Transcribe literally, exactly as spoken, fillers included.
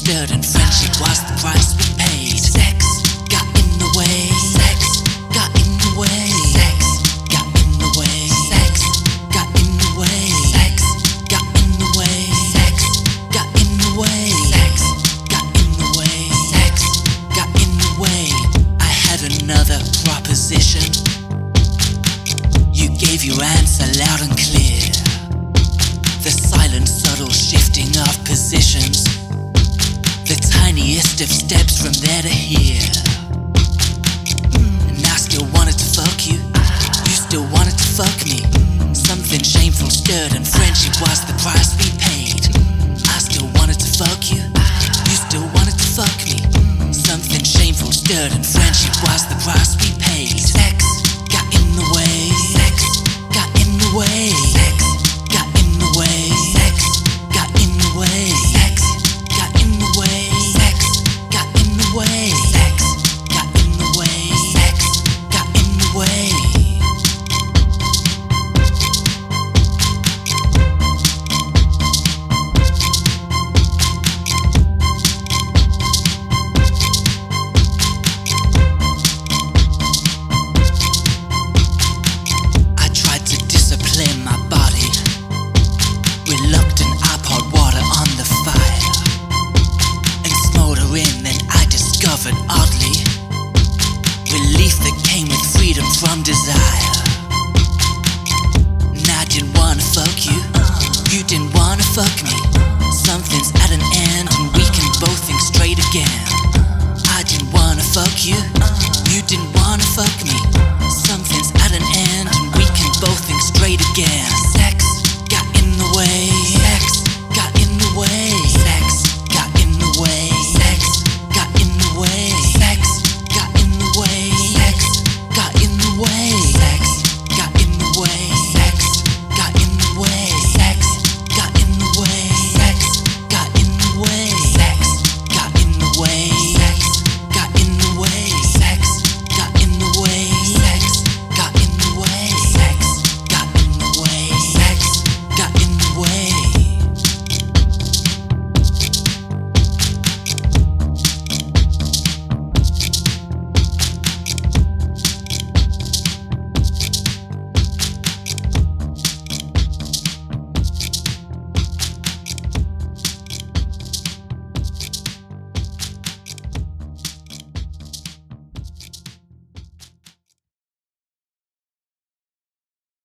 stirred and friendship was the price we paid. Sex got in the way. Sex got in the way. Sex got in the way. Sex got in the way. Sex got in the way. Sex got in the way. Sex got in the way. Sex got in the way. I had another proposition. You gave your answer loud and clear. The silent, subtle shifting of positions. The tiniest of steps from there to here. And I still wanted to fuck you. You still wanted to fuck me. Something shameful stirred and friendship was the price we paid. I still wanted to fuck you. You still wanted to fuck me. Something shameful stirred and friendship was the price we paid. Sex got in the way. Sex got in the way. Sex got in the way. Sex got in the way. Sex got in the way. Sex got in the way. Sex got in the way. Sex got in the way. I tried to discipline my body. Reluctant, I poured water on the fire. And smoldering, then I discovered oddly relief that came with freedom from desire. And I didn't wanna fuck you. You didn't wanna fuck